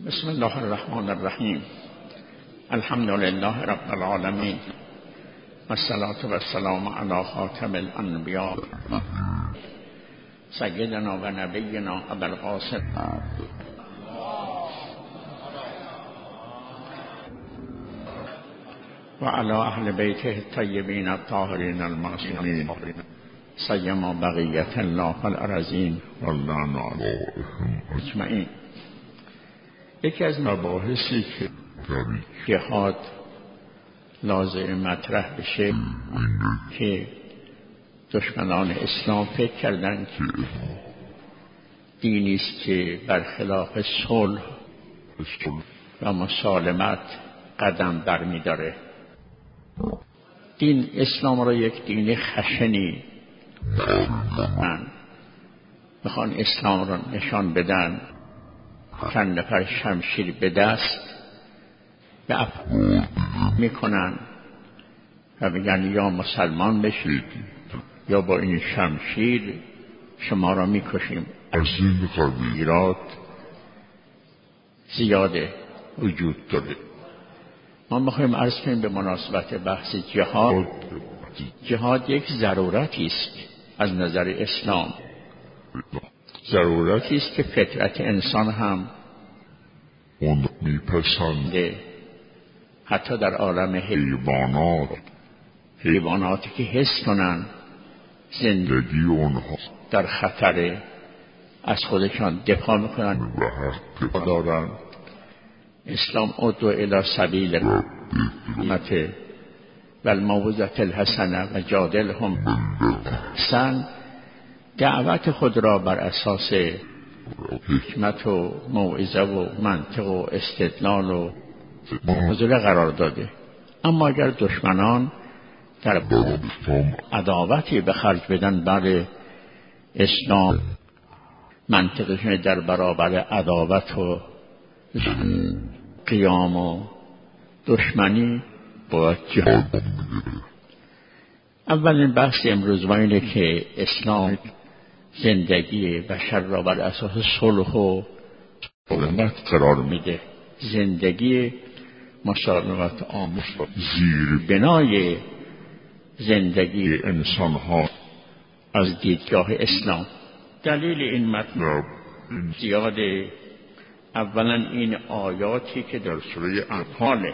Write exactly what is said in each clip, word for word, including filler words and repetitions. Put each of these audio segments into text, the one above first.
بسم الله الرحمن الرحیم. الحمد لله رب العالمین والصلاة والسلام علی خاتم الانبیاء سیدنا و نبینا ابوالقاسم و علی اهل بیته الطیبین الطاهرین المعصومین سیما بقیت الله فی الارضین واللعن علیهم اجمعین. یکی از مباحثی که جهاد لازم مطرح بشه که دشمنان اسلام فکر کردن که دینی است که برخلاف صلح و مسالمت قدم برمی‌داره. دین اسلام را یک دین خشنی من میخوان اسلام را نشان بدن، چند نفر شمشیر به دست به افغان میکنن و میگن یا مسلمان بشید یا با این شمشیر شما را میکشیم. از این قبیلات زیاده وجود داره. ما میخوایم عرض کنیم به مناسبت بحث جهاد، جهاد یک ضرورتی است از نظر اسلام، ضرورتی است که فطرت انسان هم اون میپسنده. حتی در عالم حیوانات، حیواناتی که حس کنن زندگی اونها در خطر، از خودشان دفاع میکنن و حق دارن. اسلام ادعو الی سبیل رحمت و الموعظة الحسنه و جادلهم بالحسن، دعوت خود را بر اساس حکمت و موعظه و منطق و استدلال و معضله قرار داده. اما اگر دشمنان در عداوتی به خرج بدن بر اسلام، منطقشون در برابر عداوت و قیام و دشمنی باید جهاد. اولین بحث امروز ما اینه که اسلام زندگی بشر را بر اساس صلح و مسالمت قرار میده. زندگی مسالمت آمیز زیر بنای زندگی انسان ها از دیدگاه اسلام. دلیل این مطلب زیاده. اولا این آیاتی که در سوره انفال،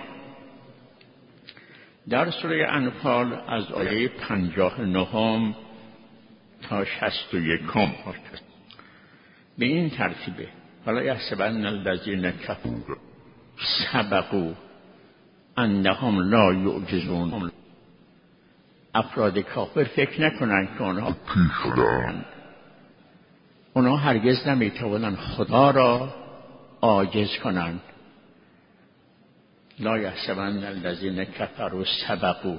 در سوره انفال از آیه پنجاه و نهم تا شصت و یکم به این ترتیبه: ولا یحسبن الذین کفروا سبقوا انهم لا یعجزون. افراد کافر فکر نکنن که آنها پیش دارن، آنها هرگز نمیتوانند خدا را عاجز کنند. لا یحسبن الذین کفروا سبقوا،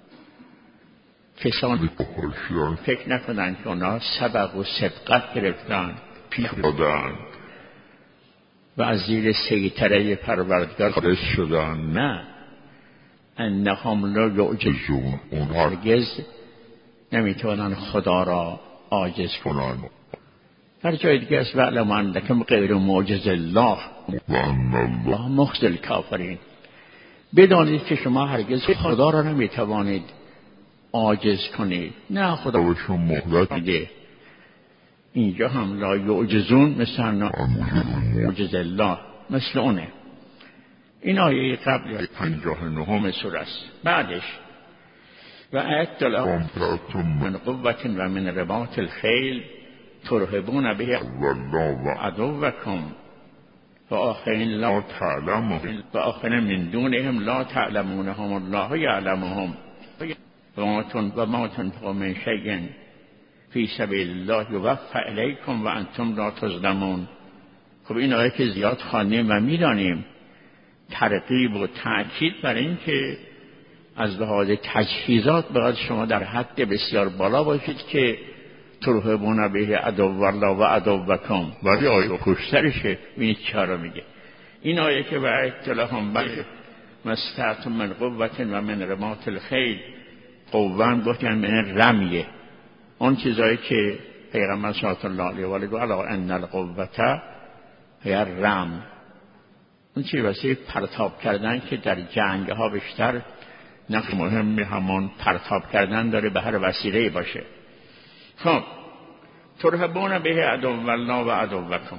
کسان فکر نکنند که آنها سبق و سبقت گرفتند، پیش دادند و از زیر سیطره پروردگار خارج شدند. نه، انهم لا یعجزون، اونها هرگز نمیتوانند خدا را عاجز کنند. در جای دیگه است: وعلم انکم غیر معجز الله و ان الله مخزی الکافرین. بدانید که شما هرگز خدا را نمیتوانید عاجز کنید. نه، خدا به شما مهلت میده. اینجا هم لا یعجزون مثل معجز الله، مثل اونه. این آیه قبل پنجاه و نهم سوره است. بعدش و اعد لهم من قوة و من رباط الخیل ترهبون به الله و عدوکم و آخرین لا تعلمون و آخرین من دونهم لا تعلمونهم الله یعلمهم و ما تنفقوا من شیء فی سبیل الله یوفى الیکم و انتم لا تظلمون. خب این آیه که زیاد خوانیم و میدانیم، ترغیب و تأکید بر این که از لحاظ تجهیزات باید شما در حد بسیار بالا باشید که ترهبون به عدو الله و عدوکم. ولی آیه پشترشه ببینید چرا میگه. این آیه که وعدت لهم ما استطعتم من قوة و من رباط الخیل، قوة گفتن من رمیه، اون چیزایی که پیغمبر صلی الله علیه و آله گفت الا ان القوة هی الرم، اون چیه واسه پرتاب کردن که در جنگ ها بیشتر نقش مهمی همون پرتاب کردن داره، به هر وسیله باشه. خب ترهبون به عدو الله و عدوکم،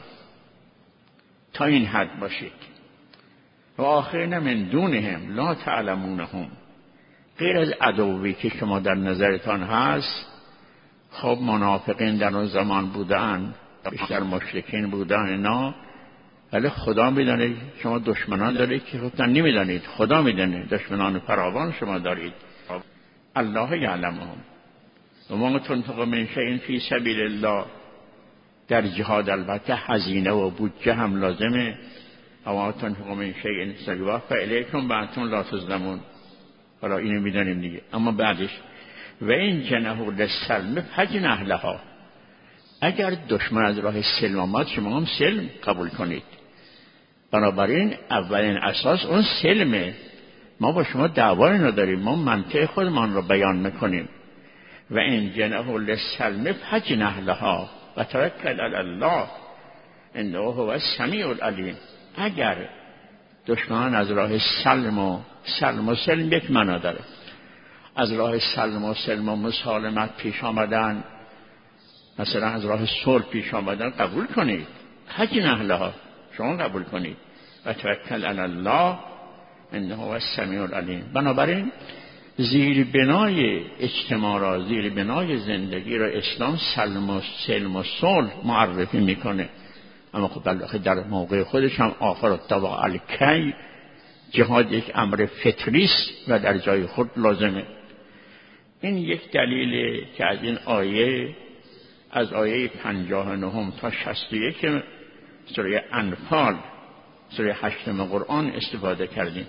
تا این حد باشید. و آخرین من دونهم لا تعلمونهم، غیر از عدوی که شما در نظرتان هست. خب منافقین در اون زمان بودن، بیشتر مشرکین بودن اینا، ولی خدا میدانه شما دشمنان دارید که خودتان نمیدانید. خدا میدانه دشمنان فراوان شما دارید. الله یعلمهم و ما تنفق من شیء فی سبیل الله، در جهاد البته هزینه و بودجه هم لازمه. و ما تنفق من شیء فیوفی الیکم و انتم لا تظلمون. حالا اینو میدانیم دیگه. اما بعدش و این جنحوا للسلم فجنح لها، اگر دشمن از راه سلم آمد شما هم سلم قبول کنید. بنابراین اولین اساس اون سلمه. ما با شما دعوایی نداریم، ما منطق خودمان رو بیان میکنیم. و این جنحوا للسلم فجنح لها و توکل علی الله انه هو السمیع العلیم. اگر دشمن از راه سلم و سلم و سلم یک معنا داره، از راه سلم و سلم و مسالمت پیش آمدن، مثلا از راه صلح پیش آمدن، قبول کنید. فجنح لها، شما قبول کنید. و توکل علی الله انه هو السمیع العلیم. بنابراین زیر بنای اجتماع را، زیر بنای زندگی را اسلام سلم و سلم و صلح معرفی میکنه. اما خب بلکه در موقع خودش هم آخر الطبع الکی جهاد یک امر فطریست و در جای خود لازمه. این یک دلیله که از این آیه، از آیه پنجاه و نه تا شصت و یک سوره انفال، سوره هشتم قرآن استفاده کردیم.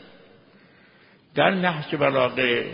در نهج بلاغه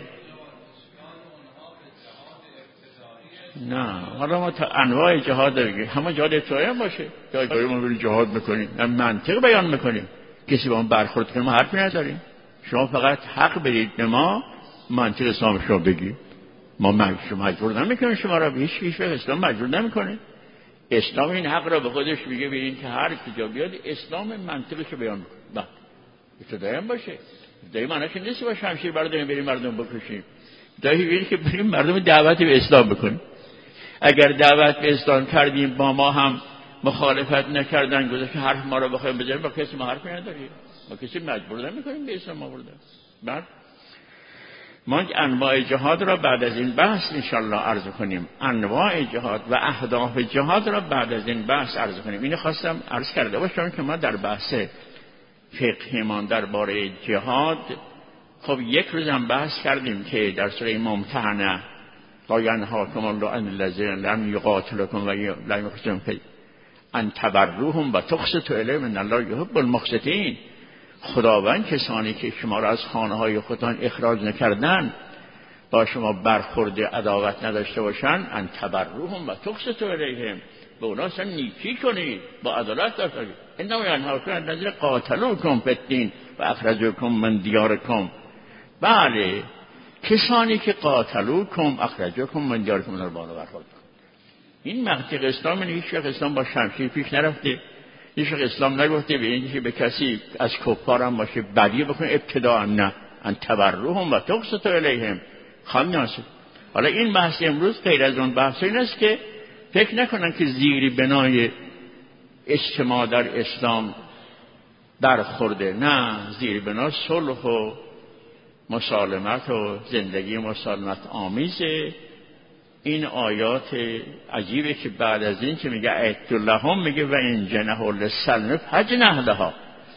نه، حالا ما تا انواع جهاد بگیم، همه جهاد ابتدایی هم باشه، جایی ما بریم جهاد میکنیم، هم منطق بیان میکنیم، کسی با ما برخورد کنه ما حرفی نداریم. شما فقط حق بدید به ما منطق اسلام شما بگید. ما مجبور نمیکنیم شما را، هیچ هیچ اسلام مجبور نمیکنه. اسلام این حق را به خودش میگه، ببینید که هر کجا بیاد اسلام منطقش رو بیان کنه. ابتدایی هم باشه. ابتدایی معنیش نیست با شمشیر برداریم بریم مردم بکشیم. ابتدایی ببینید که بریم مردم دعوت به اسلام بکنیم. اگر دعوت به اسلام کردیم با ما هم مخالفت نکردن، گذاشت حرف ما رو بخوایم بزنیم، با کسی ما حرفی نداریم، ما کسی مجبور نمیکنیم به اسلام آوردن. بعد ما انواع جهاد را بعد از این بحث انشالله عرض کنیم. انواع جهاد و اهداف جهاد را بعد از این بحث عرض کنیم. اینو خواستم عرض کرده باشم که ما در بحث فقهیمان درباره جهاد خب یک روز هم بحث کردیم که در سوره ممتحنه لا ینهاکم الله عن الذین لم یقاتلوکم و لم یخرجوکم ان تبروهم و تقسطوا الیهم ان الله یحب المقسطین. خداوند کسانی که شما را از خانه های خودتان اخراج نکردن، با شما برخورد عداوت نداشته باشند، ان تبروهم و تقسطوا الیهم، به اونا اصلا نیکی کنید، با عدالت داشته باشید. انما ینهاکم عن الذین قاتلوکم فی الدین و اخرجوکم من دیارکم. بله، کسانی که قاتلوکم اخرجوکم من دیارکم رو بالا برخورد کن. این منطق اسلام نیست. هیچ وقت اسلام با شمشیر پیش نرفته. هیچ وقت اسلام نگفته به اینکه به کسی از کفار هم باشه بدی بکنه ابتداء، نه، ان تبروهم و تقسطوا الیهم. خامناست. حالا این بحث امروز غیر از اون بحث این است که فکر نکنن که زیر بنای اجتماع در اسلام برخورده. نه، زیر بنا صلح و مسالمت و زندگی مسالمت آمیزه. این آیات عجیبه که بعد از این که میگه اعدوا لهم، میگه و ان جنحوا للسلم فجنح لها.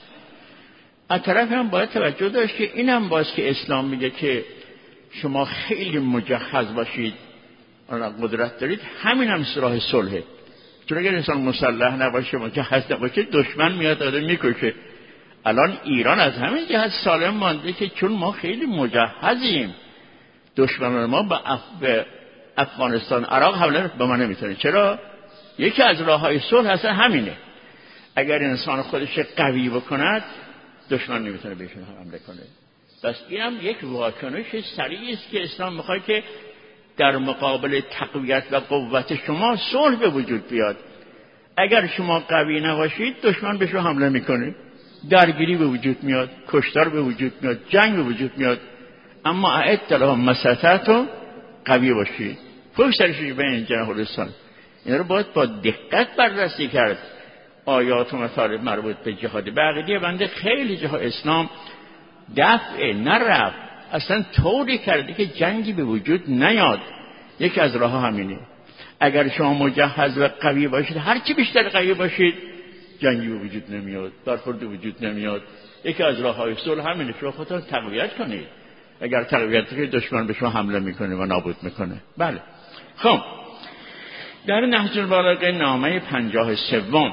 از طرف هم باید توجه داشت که اینم باز که اسلام میگه که شما خیلی مجهز باشید، قدرت دارید، همین هم راه صلحه. چون اگر انسان مسلح نباشه، مجهز نباشه، دشمن میاد آدم میکشه. الان ایران از همین جهت سالم مانده که چون ما خیلی مجهزیم، دشمنان ما با اف... به افغانستان، عراق حمله به ما نمیتونه. چرا؟ یکی از راههای صلح اصلا همینه. اگر انسان خودش قوی بکند، دشمن نمیتونه بهشون حمله کنه. پس اینم یک واکنش سریعی است که اسلام میخواد که در مقابل تقویت و قوت شما صلح به وجود بیاد. اگر شما قوی نباشید، دشمن به شما حمله میکنه. درگیری به وجود میاد، کشتار به وجود میاد، جنگ به وجود میاد. اما اعد لهم ما استطعتم، قوی باشید، پشت سرش به این جناح الاسلام. اینا رو باید با دقت بررسی کرد. آیات و مطالب مربوط به جهاد بقیه بنده خیلی جاها اسلام دفع نرفت، اصلا طوری کرده که جنگی به وجود نیاد. یکی از راه ها همینه. اگر شما مجهز و قوی باشید، هر چی بیشتر قوی باشید، جنگی به وجود نمیاد، برخورد به وجود نمیاد. یکی از راه های صلح همینه، شما خودتون تقویت کنید. اگر تقویت کنید، دشمن به شما حمله میکنه و نابود میکنه. بله. خب در نهج البلاغه نامه پنجاه سوم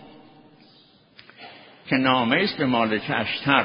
که نامه است به مالک اشتر،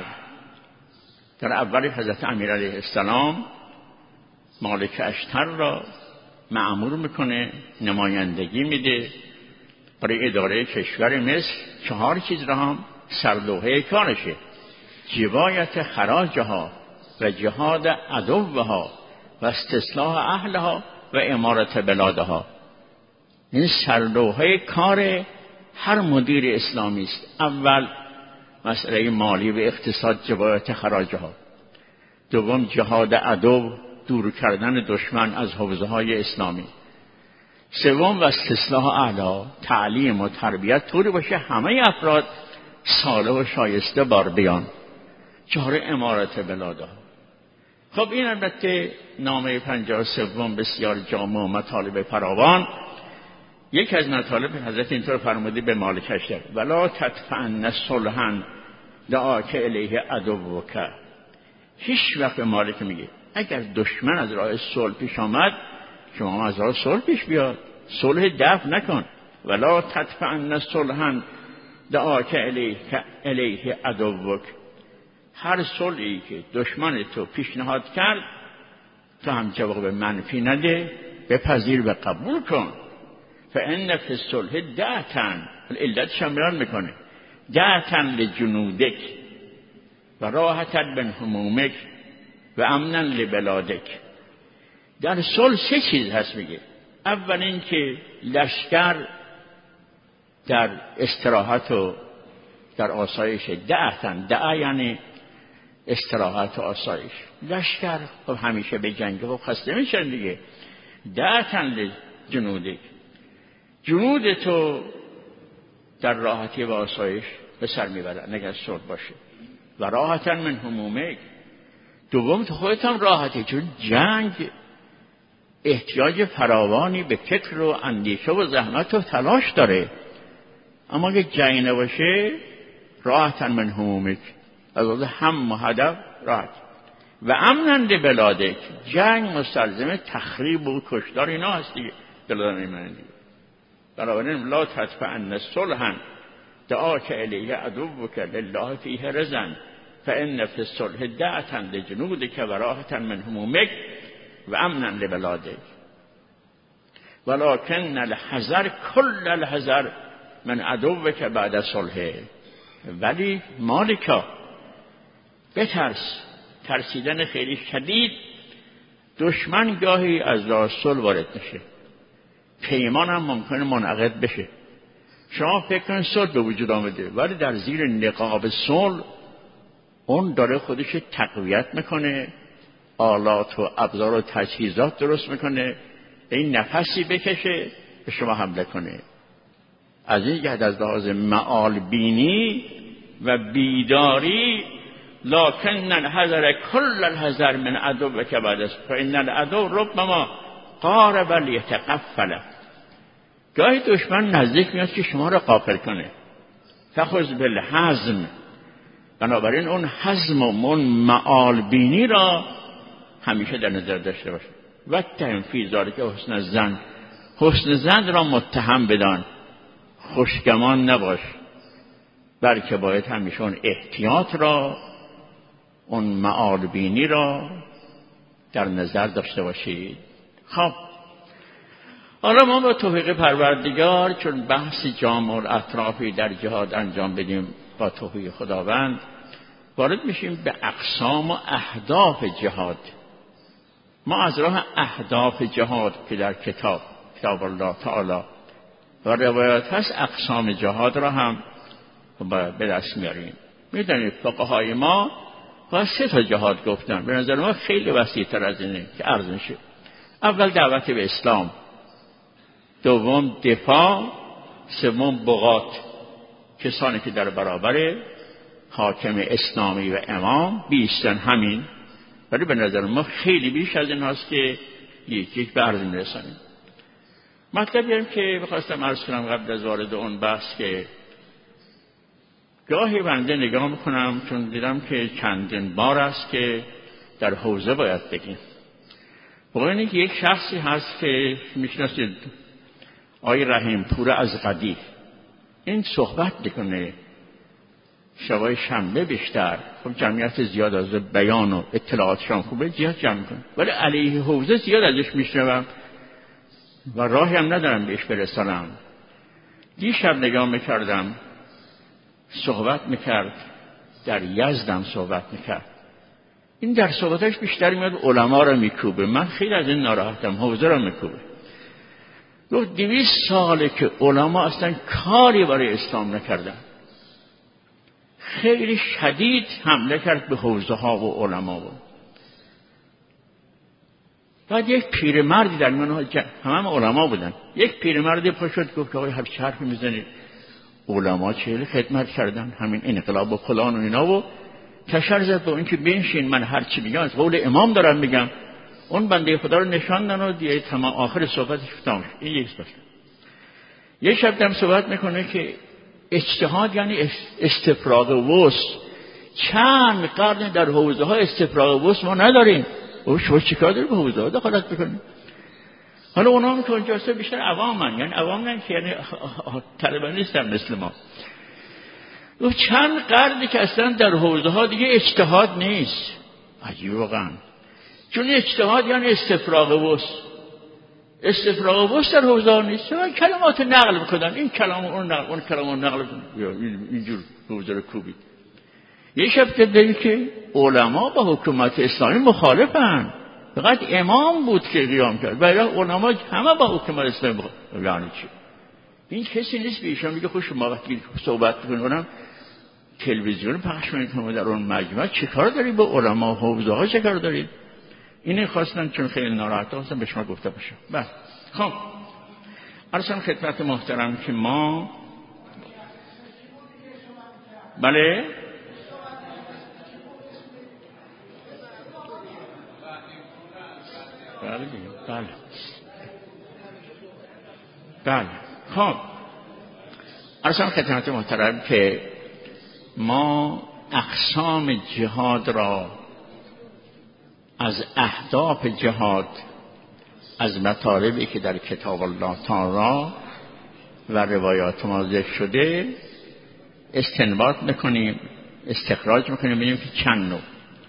در اول حضرت امیر علیه السلام مالک اشتر را مأمور میکنه، نمایندگی میده برای اداره کشور مصر. چهار چیز را هم سرلوحه کارشه: جبایت خراجها و جهاد عدوها و استصلاح اهلها و امارت بلادها. این سرلوحه کار هر مدیر اسلامی است. اول مسئله مالی و اقتصاد، جبایت خراجها. دوم جهاد عدو، دور کردن دشمن از حوزه های اسلامی. سوم و استصلاح اهلها، تعلیم و تربیت طوری باشه همه افراد صالح و شایسته بار بیان. چهار امارت بلادها. خب این البته نامه پنجاه سوم بسیار جامع و مطالب فراوان. یک از مطالب حضرت اینطور فرموده به مالک اشتر: ولا تدفعن صلحا دعاک الیه عدوک. هیچ وقت به مالک میگه اگر دشمن از راه صلح پیش آمد، شما از راه صلح پیش بیاد، صلح دفع نکن. ولا تدفعن صلحا دعاک الیه الیه عدوک. هر صلحی که دشمن تو پیشنهاد کرد، تو هم جواب منفی نده، بپذیر و قبول کن. فان فی الصلح دعتن، علتش هم بیان میکنه: دعتن لجنودک و راحتن من همومک و امنا لبلادک. در صلح سه چیز هست میگه. اول این که لشکر در استراحت و در آسایش. دعتن، دعا یعنی استراحت و آسایش. لشکر خب همیشه به جنگ و خسته میشن دیگه. دعتن لجنودک، جنود تو در راحتی و آسایش به سر میبرن اگر صلح باشه. و راحتن من همومک، دوم تو خودت هم راحتی، چون جنگ احتیاج فراوانی به فکر و اندیشه و زحمت و تلاش داره. اما اگه جنگ نباشه، راحتن من همومک، از هم و هدف راحت. و امنا لبلادک، جنگ مستلزم تخریب و کشتار اینا هست دیگه، بلاد ایمان دیگه. بنابراین لا تدفعن صلحا دعاک الیه عدوک لله فیه رزن فان فی الصلح دعتن لجنودک و راحتن من همومک و امنا لبلادک ولکن الحذر کل الحذر من عدوک بعد صلح. ولی مالکا بترس، ترسیدن خیلی شدید. دشمن گاهی از راه صلح وارد میشه، پیمان هم ممکنه منعقد بشه. شما فکر کنید صلح به وجود آمده، ولی در زیر نقاب صلح اون داره خودش تقویت میکنه، آلات و ابزار و تجهیزات درست میکنه، این نفسی بکشه به شما حمله کنه. از این جهت از لحاظ معال بینی و بیداری، لکن الحذر کل الحذر من عدوک بعد فان العدو ربما قارب لیتقفل. گاهی دشمن نزدیک میاد که شما را غافل کنه. فخذ بالحزم، بنابراین اون حزم و اون معال بینی را همیشه در نظر داشته باشه. واتهم فی ذلک حسن الظن، حسن ظن را متهم بدان، خوشگمان نباش، بلکه باید همیشه اون احتیاط را، اون معال بینی را در نظر داشته باشید. خب حالا ما با توفیق پروردگار، چون بحث جامع الاطرافی در جهاد انجام بدیم با توفیق خداوند، وارد میشیم به اقسام و اهداف جهاد. ما از راه اهداف جهاد که در کتاب کتاب الله تعالی و روایات هست، اقسام جهاد را هم به دست میاریم. میدونید فقهای ما با سه تا جهاد گفتن، به نظر ما خیلی وسیع‌تر از اینه که عرض میشه. اول دعوت به اسلام، دوم دفاع، سوم بغات، کسانی که در برابر حاکم اسلامی و امام بیستن. همین، ولی به نظر ما خیلی بیش از این هست که یک یک به عرض میرسانیم. مطلبی هم که بخواستم عرض کنم قبل از وارد اون بحث، که گاهی بنده نگاه میکنم چون دیدم که چندین بار است که در حوزه باید بگیم. واقعا اینه که یک شخصی هست که میشناسید، آقای رحیم پور از قدیر، این صحبت میکنه شبای شنبه بیشتر، خب جمعیت زیاد از بیان و اطلاعاتشان خوبه، زیاد جمع میکنه، ولی علیه حوزه زیاد ازش میشنوم و راهی هم ندارم بهش برسانم. دیشب نگاه میکردم صحبت میکرد، در یزدم صحبت میکرد، این در صحبتش بیشتر میاد علما رو میکوبه. من خیلی از این ناراحتم، حوزه رو میکوبه. گفت دویست ساله که علما اصلا کاری برای اسلام نکردن. خیلی شدید حمله کرد به حوزه ها و علما. و بعد یک پیرمردی در میان همه علما بودن، یک پیرمردی پا شد گفت آقای هر چه حرفی میزنید، علما چه خدمت کردن، همین انقلاب و فلان و اینا. و کشر زد به اون که بنشین، من هر چی میگم از قول امام دارم میگم. اون بنده خدا رو نشاندن و دیگه تمام آخر صحبتش تمام شد. این یک صحبت. یک شب دم صحبت میکنه که اجتهاد یعنی استفراغ وسط. چند قرن در حوزه ها استفراغ وسط ما نداریم. او شما چیکار داری به حوزه ها دخالت بکنید؟ حالا اونا هم که اونجا هستن بیشتر عوامن، یعنی عوام نه که یعنی طلبه نیستن مثل ما. او چند قرنی که اصلا در حوزه ها دیگه اجتهاد نیست. عجیب واقعا، چون اجتهاد یعنی استفراغ وسط. استفراغ وسط در حوزه ها نیست. کلمات نقل میکنن، این کلام اون نقل، اون کلام اون نقل، یا اینجور حوزه رو کوبید. یه شب دیدی که علما با حکومت اسلامی مخالفن، فقط امام بود که قیام کرد، ولی علما همه با حکومت اسلامی مخالفن. یعنی چی؟ این کسی نیست به ایشان میگه خوش شما وقتی صحبت میکنن اونم تلویزیون پخش میکنن در اون مجمع، چه کار داری با علما و حوزه ها، چه کار دارید؟ اینه خواستن چون خیلی ناراحت هستم به شما گفته باشم. بله خب عرضم خدمت محترم که ما بله بله بله بله خب عرضم خدمت محترم که ما اقسام جهاد را از اهداف جهاد، از مطالبی که در کتاب الله تعالی و روایات ما ذکر شده استنباط میکنیم، استخراج میکنیم، ببینیم که چند نوع.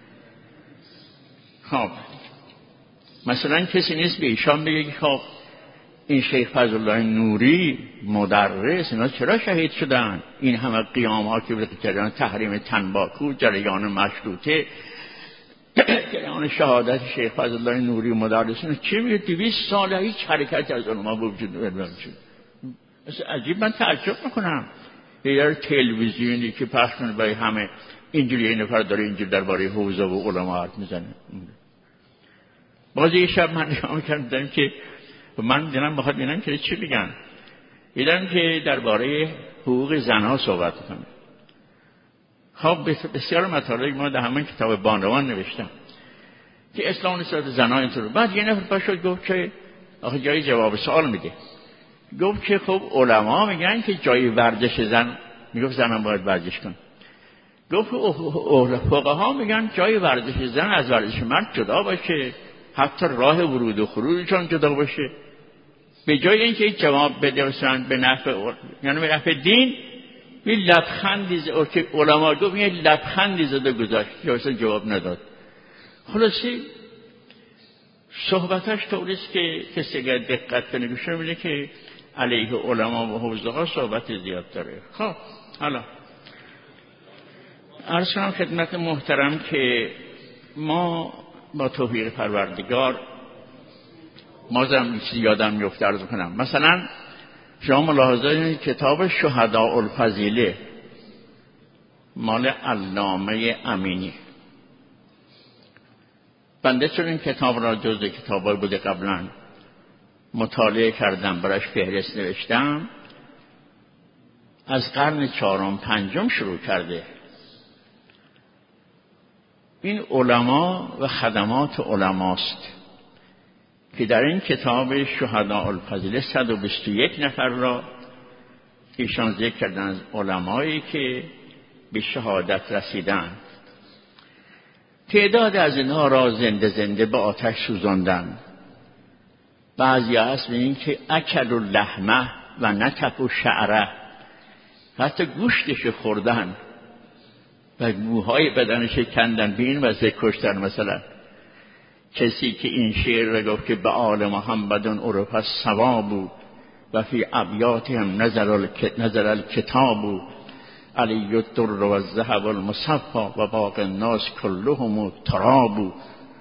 خب مثلا کسی نیست به ایشان بگه که خب این شیخ فضل الله نوری مدرس اینا چرا شهید شدن؟ این همه قیام ها که کردن، تحریم تنباکو، جریان مشروطه، جریان شهادت شیخ فضل الله نوری مدرس، اینا چه میگه؟ دویست ساله هیچ حرکتی از علما وجود نداره. مثلا عجیب، من تعجب میکنم یه تلویزیونی که پخش کنه برای همه اینجوری این نفر داره اینجوری درباره حوزه و علما حرف میزنه. باز یه شب من نگاه میکردم که من دیدم بخواد ببینم که چی میگن. دیدم که درباره حقوق زنها صحبت میکنه. خب بسیار مطالب ما در همین کتاب بانوان نوشتم که اسلام نسبت زنها اینطور. بعد یه نفر پاشد گفت که آخه جای جواب سوال میده، گفت که خب علما میگن که جای ورزش زن، میگفت زنم باید ورزش کن. گفت فقها میگن جای ورزش زن از ورزش مرد جدا باشه، حتی راه ورود و خروجشون جدا باشه. به جای اینکه جواب بده مثلا به نفع یعنی به نفع دین، این لبخندی زد که علما گفت این لبخندی زده گذاشت که اصلا جواب نداد. خلاصی صحبتش طوریست که کسی اگر دقت کنه گوش میده که علیه علما و حوزه ها صحبت زیاد داره. خب حالا عرض کنم خدمت محترم که ما با توفیق پروردگار مازم چیزی یادم میفته عرض کنم. مثلا شما ملاحظه کنید کتاب شهداء الفضیله مال علامه امینی. بنده چون این کتاب را جزء کتابای بوده قبلا مطالعه کردم، براش فهرست نوشتم. از قرن چهارم پنجم شروع کرده. این علما و خدمات علماست که در این کتاب شهداء الفضیله صد و بیست و یک نفر را ایشان ذکر کردن از علمایی که به شهادت رسیدن. تعداد از اینها را زنده زنده به آتش سوزاندن. بعضی هست به این که اکل و لحمه و نتف و شعره، حتی گوشتش خوردن و موهای بدنش کندن، به این وجه کشتن. مثلا کسی که این شعر را گفت که به آل محمد عرف الثواب و فی ابیاتهم نزل الکتاب علی الدر و الذهب المصفا و باقی الناس کلهم تراب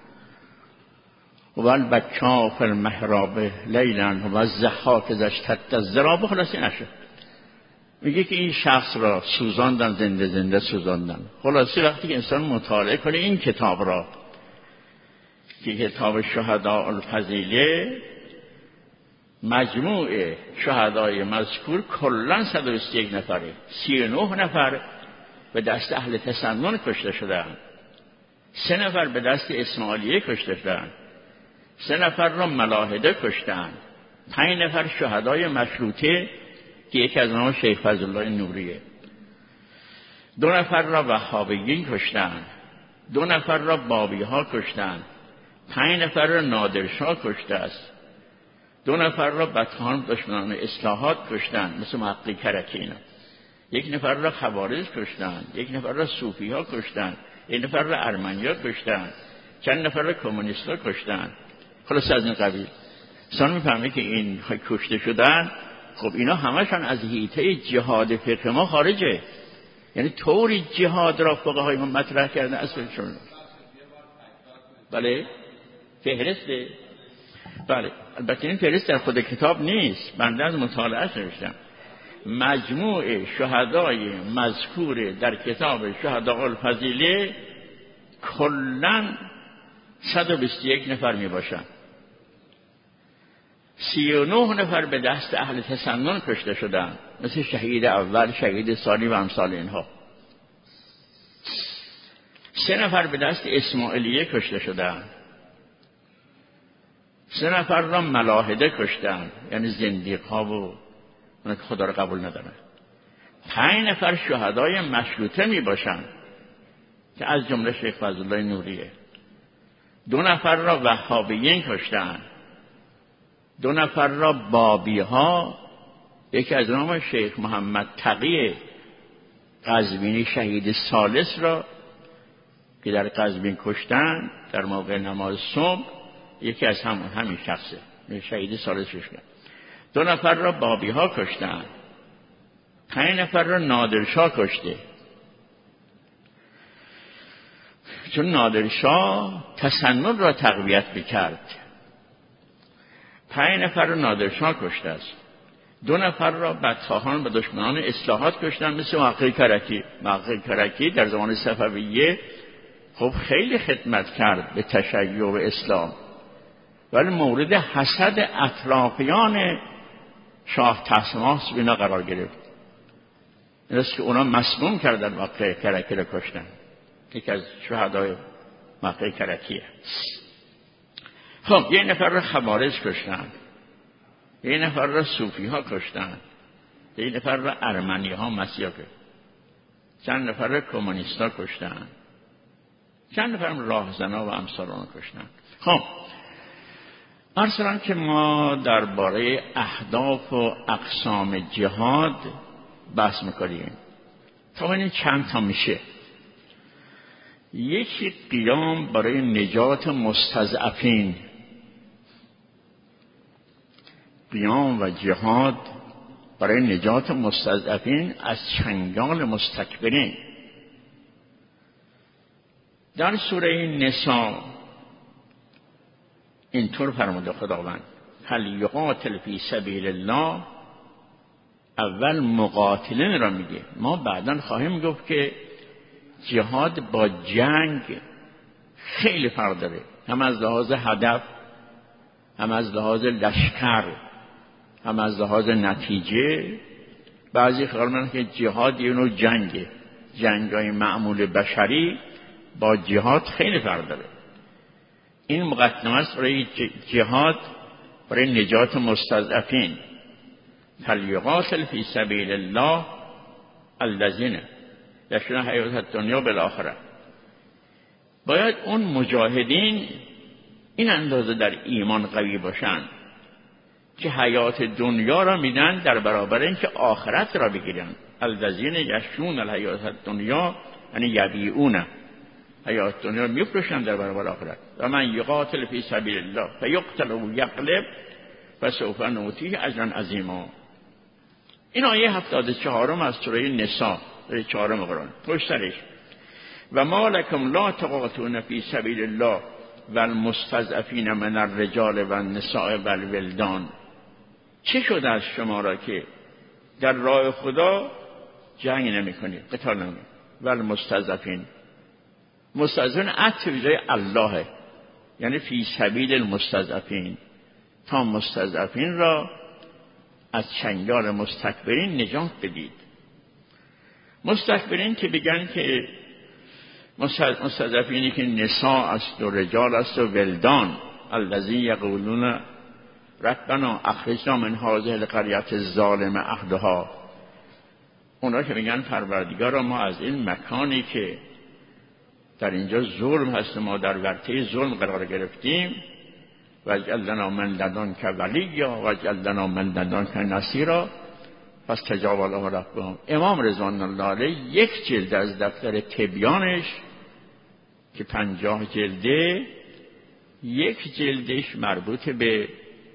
و البکا فی المحراب لیلا و الضحاک اذا اشتد الضراب. خلاصی نشه، میگه که این شخص را سوزاندن، زنده زنده سوزاندن. خلاصی وقتی که انسان مطالعه کنه این کتاب را که کتاب شهداء الفضیله، مجموع شهدای مذکور کلاً صد و بیست و یک نفره. سی و نه نفر به دست اهل تسنن کشته شدند، سه نفر به دست اسماعیلیه کشته شدند، سه نفر را ملاحده کشتند، پنج نفر شهدای مشروطه که یکی از آنها شیخ فضل الله نوریه، دو نفر را وهابیین کشتند، دو نفر را بابی ها کشتند، پنج نفر را نادرشاه کشته است، دو نفر را بدخوان دشمنان اصلاحات کشتند مثل محقق کرکی اینا، یک نفر را خوارج کشتند، یک نفر را صوفی ها کشتند، یک نفر را ارمنی ها کشتند، چند نفر را کمونیست ها کشتند. خلاص از این قبیل انسان میفهمه که این کشته شدن. خب اینا همشون از حیطه جهاد فقه ما خارجه، یعنی طوری جهاد را فقهای ما مطرح کردن اصلشون. بله فهرسته. بله البته این فهرست در خود کتاب نیست، بنده از مطالعهش نوشتم. مجموع شهدای مذکور در کتاب شهداء الفضیله کلاً صد و بیست و یک نفر می باشند. سی و نه نفر به دست اهل تسنن کشته شدند، مثل شهید اول، شهید ثانی و امثال اینها. سه نفر به دست اسماعیلیه کشته شدند، سه نفر را ملاحده کشتند، یعنی زندیق ها و اون که خدا را قبول ندارن. پنج نفر شهدای مشروطه می باشند که از جمله شیخ فضل الله نوریه. دو نفر را وهابیین کشتند، دو نفر را بابی ها، یکی از نام شیخ محمد تقی قزوینی شهید ثالث را که در قزوین کشتند در موقع نماز صبح، یکی از همون همین شخصه شهید ثالث کشتند. دو نفر را بابی ها کشتند، پنج نفر را نادرشاه کشته، چون نادرشاه تسنن را تقویت میکرد. پنج نفر را نادرشاه کشته است، دو نفر را بدخواهان و دشمنان اصلاحات کشتند مثل محقق کرکی. محقق کرکی در زمان صفویه خب خیلی خدمت کرد به تشیع و اسلام، ولی مورد حسد اطرافیان شاه طهماسب اینا قرار گرفت. این است که اونا مسموم کردن محقق کرکی را کشتن. یکی از شهدای محقق کرکیه. خب یه نفر را خوارج کشتن، یه نفر را صوفی ها کشتن، یه نفر را ارمنی ها مسیحا کشتن، چند نفر را کمونیست ها کشتن، چند نفر راهزنا و امثال آن کشتن. خب ارسلان که ما درباره اهداف و اقسام جهاد بحث میکنیم. تا این چند تا میشه. یکی قیام برای نجات مستضعفین، قیام و جهاد برای نجات مستضعفین از چنگال مستکبرین. در سوره نساء اینطور فرموده خداوند: هل یقاتل فی سبیل الله. اول مقاتلین را میگه، ما بعداً خواهیم گفت که جهاد با جنگ خیلی فرق داره، هم از لحاظ هدف، هم از لحاظ لشکر، هم از لحاظ نتیجه. بعضی خیال من که جهاد یه نوع جنگه، جنگای معمول بشری با جهاد خیلی فرق داره. این مقدمه است برای جهاد، برای نجات مستضعفین. فلیقاتل فی سبیل الله الذین یشرون حیات الدنیا بالآخره. باید اون مجاهدین این اندازه در ایمان قوی باشن که حیات دنیا را میدن در برابر اینکه آخرت را بگیرن. الذین یشرون الحیات الدنیا یعنی یبیعون حیات دنیا میفروشن در برابر آخرت. و من یقاتل فی سبیل الله فیقتل و یغلب فسوف نؤتیه اجرا عظیما. این آیه هفتاد و چهارم از سوره نساء، سوره چهارم قرآن. پشت سرش و ما لکم لا تقاتلون فی سبیل الله و المستضعفین من الرجال و النساء و الولدان. چه شد از شما را که در راه خدا جنگ نمی کنید، قتال نمی کنید؟ و المستضعفین، مستضعفین عطف جای الله، یعنی فی سبیل المستضعفین، تا مستضعفین را از چنگال مستکبرین نجات بدید. مستکبرین که بگن که مستضعفینی که نساء است و رجال است و ولدان، الذی یقولون ربنا اخرجنا من هذه القرية الظالم اهلها، اونا که میگن پروردگارا ما از این مکانی که در اینجا ظلم هست ما در ورطه ظلم قرار گرفتیم، واجعل لنا من لدنک ولیا واجعل لنا من لدنک نصیرا فاستجاب لهم ربهم. امام رضوان الله علیه یک جلد از دفتر تبیانش که پنجاه جلده، یک جلدش مربوط به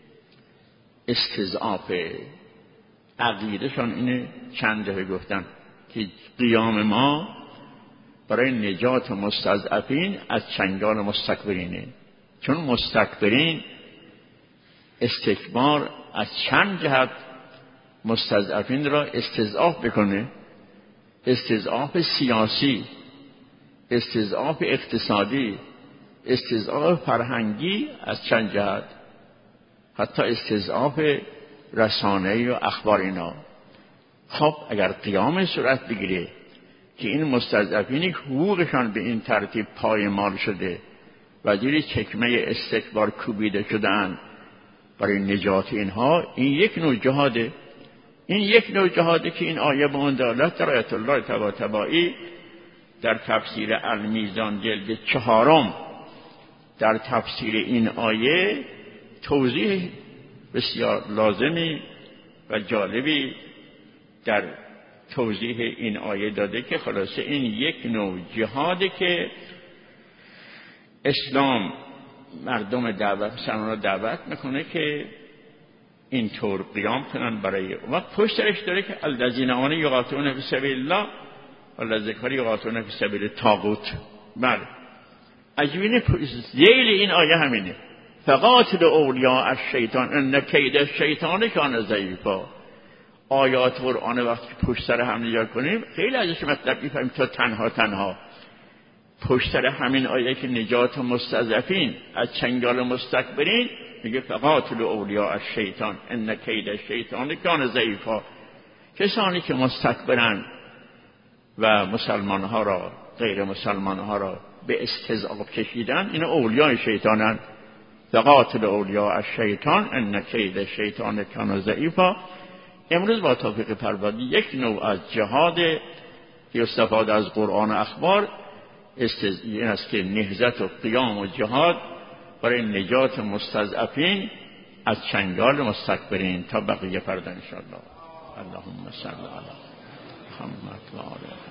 استضعاف عقیدهشان اینه، چند دفعه گفتن که قیام ما برای نجات مستضعفین از چنگال مستکبرینه. چون مستکبرین استکبار از چند جهت مستضعفین را استضعاف بکنه، استضعاف سیاسی، استضعاف اقتصادی، استضعاف فرهنگی از چند جهت، حتی استضعاف رسانه‌ای و اخبار اینا. خب اگر قیام صورت بگیره که این مستضعفینی حقوقشان به این ترتیب پایمال شده و زیر چکمه استکبار کوبیده شده‌اند، برای نجات اینها این یک نوع جهاده. این یک نوع جهاده که این آیه به اون دلالت در آیت الله طباطبایی در تفسیر المیزان جلد چهارم در تفسیر این آیه توضیح بسیار لازمی و جالبی در توضیح این آیه داده که خلاصه این یک نوع جهاده که اسلام مردم دعوت مسلمان را دعوت میکنه که اینطور قیام کنن برای و پشتش داره که الذین آمنوا یقاتلون فی سبیل الله والذین یقاتلون فی سبیل الطاغوت. بله عجیبه ذیل این آیه همینه، فقاتل اولیاء الشیطان ان کید الشیطان کان ضعیفا. آیات قرآن وقتی پشت سر هم نگاه کنیم خیلی ازش مطلب میفهمیم تا تنها تنها پشت سر همین آیه که نجات مستضعفین از چنگال مستکبرین میگه فقاتل اولیاء الشیطان ان کید الشیطان کان ضعیفا. کسانی که مستکبرن و مسلمان ها را غیر مسلمان ها را به استضعاف کشیدن، این اولیاء شیطانن. فقاتل اولیاء الشیطان ان کید الشیطان کان ضعیفا. امروز با توفیق پروردگار یک نوع از جهاد که استفاده از قرآن و اخبار این است که نهضت و قیام و جهاد برای نجات مستضعفین از چنگال مستکبرین تا بقیه فردا ان شاء الله. اللهم صل علی محمد و آل